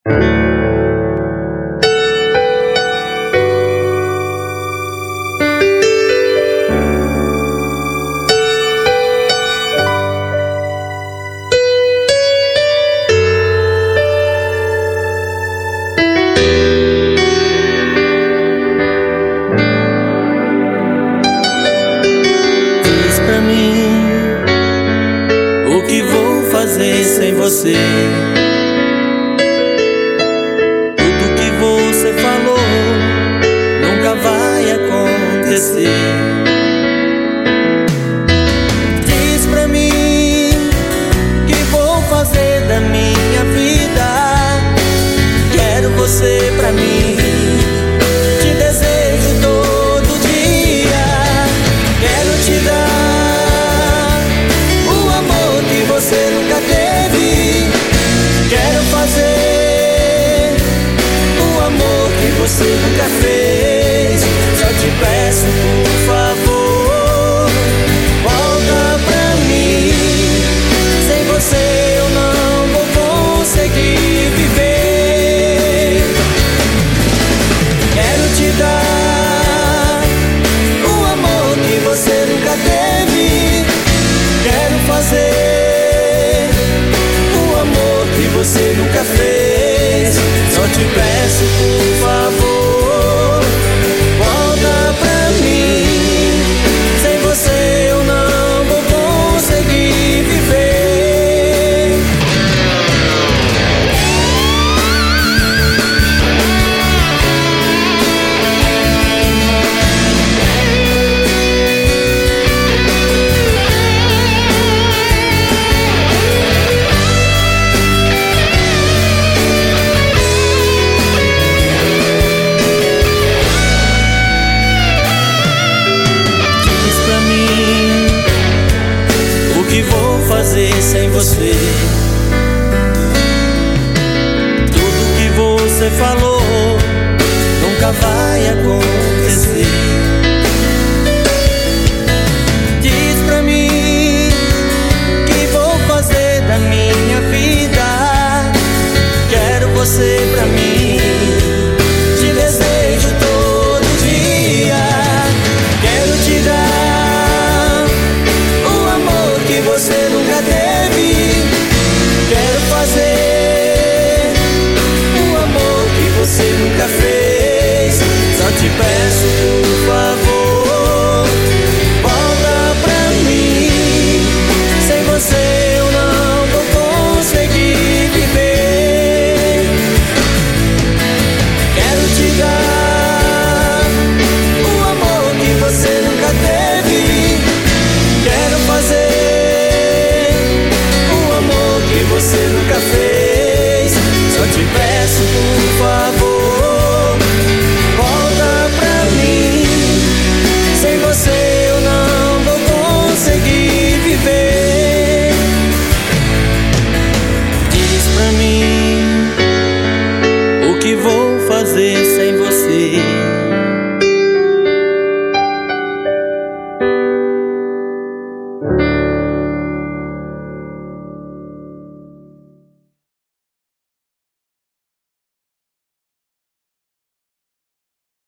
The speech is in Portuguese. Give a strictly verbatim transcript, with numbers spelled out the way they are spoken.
O que vou fazer sem você? Tudo que você falou nunca vai acontecer. Diz pra mim que vou fazer da minha vida. Quero você pra mim, te desejo todo dia. Quero te dar o amor que você nunca teve. Quero fazer o amor que você nunca fez. Só te peço, por favor, volta pra mim. Sem você eu não vou conseguir viver. Quero te dar o amor que você nunca teve. Quero fazer o amor que você nunca fez. Só te peço, por favor, volta pra mim. Sem você eu não vou conseguir viver. O que vou fazer sem você? Tudo que você falou nunca vai acontecer. Diz pra mim que vou fazer da minha vida. Quero você pra mim, te desejo todo dia. Quero te dar o amor que você nunca teve. Quero fazer o amor que você nunca fez. Só te peço,